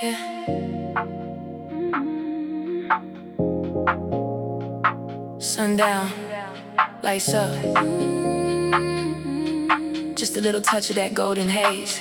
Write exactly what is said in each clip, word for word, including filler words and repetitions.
yeah. Sundown, lights up. Just a little touch of that golden haze.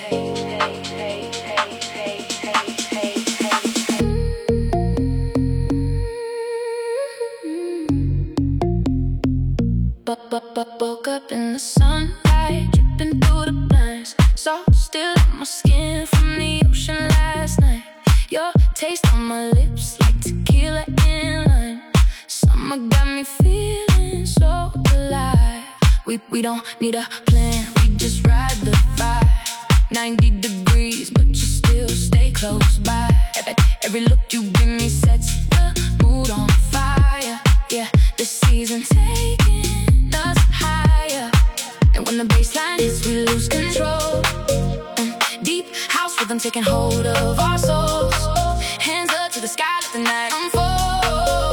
Woke up in the sunlight, dripping through the blinds. So still on my skin from the ocean last night. Your taste on my lips like tequila in lime. Summer got me feeling so alive. We, we don't need a plan, we just ride the vibe. ninety degrees, but you still stay close by. Every, every look you give me sets the mood on fire. Yeah, the season taking us higher. And when the bassline hits, we lose control. mm, Deep house rhythm taking hold of our souls. Hands up to the sky, let the night unfold.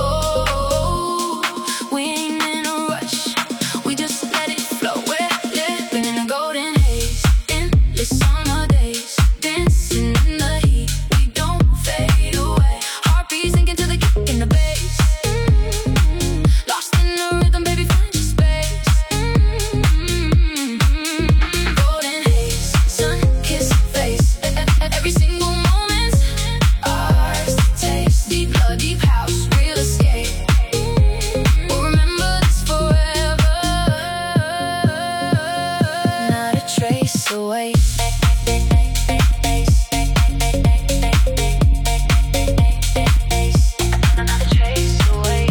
We ain't in a rush, we just let it flow. We're living in a golden haze, endless summer days, dancing in the heat. We don't fade away, heartbeats sinking to the kick in the bass. mm-hmm. Lost in the rhythm, baby, find your space. mm-hmm. Golden haze, sun-kissed face. Every single moment's ours to taste. Deep love, deep house, real escape. We'll remember this forever. Not a trace away. Not a trace away.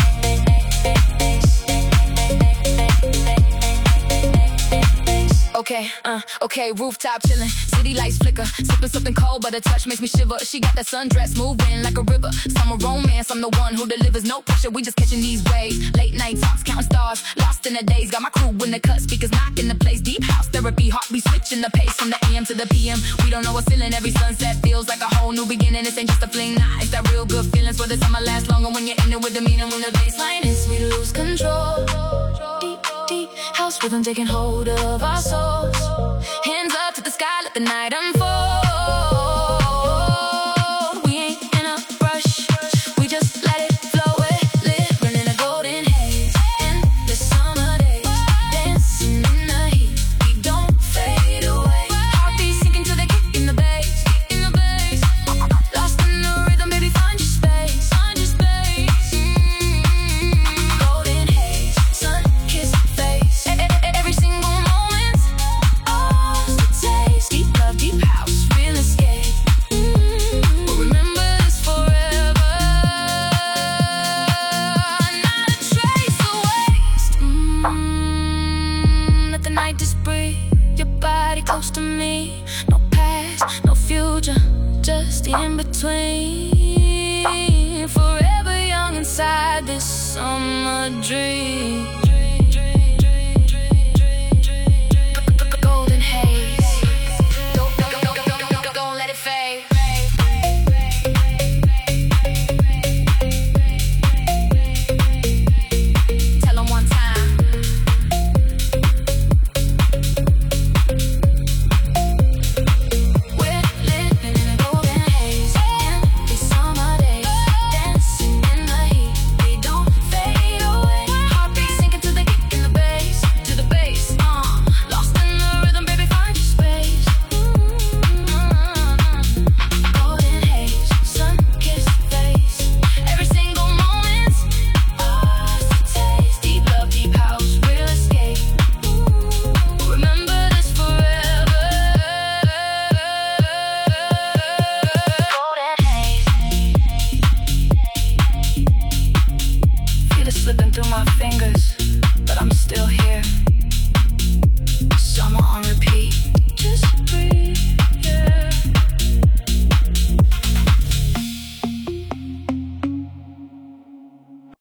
Okay, uh, okay, rooftop chillin', city lights flicker, sippin' something cold, but a touch makes me shiver. She got that sundress moving like a river. Summer romance, I'm the one who delivers. No pressure, we just catching these waves. Late night talks, counting stars, lost in the days. Got my crew in the cut, speakers knocking the place. Deep house therapy, heartbeat switching the pace from the A M to the P M. We don't know what's feeling. Every sunset feels like a whole new beginning. This ain't just a fling, nah, it's that real good feelings. For the summer lasts longer when you're in it with the meaning. When the baseline is, we lose control. Deep, deep house rhythm taking hold of our souls. Hands up to the sky, let the night unfold. We ain't in a rush, we just let it flow. We're living in a golden haze, endless summer days, dancing in the heat. We don't fade away, heartbeats sinking to the kick in the bass, in the bass. Lost in the rhythm, baby, find your space, find your space. mm-hmm. Golden haze, sun-kissed face. Every single moment's ours to taste. Deep love, deep house, real escape. mm-hmm. We'll remember this forever. Not a trace of waste. mm-hmm. Let the night just breathe, your body close to me. No past, no future, just the in-between. Forever young inside this summer dream. Golden haze, don't, don't, don't, don't, don't, don't let it fade. Tell 'em one time. We're living in a golden haze, every summer days, dancing in the heat. We don't fade away, heartbeats sinking to the kick in the bass, to the bass. Uh, lost in the rhythm, baby, find your space. mm-hmm. Golden haze, sun-kissed face. Every single moment's ours to taste. Deep love, deep house, real escape. We'll remember this forever. Golden haze, feel it slipping through my fingers.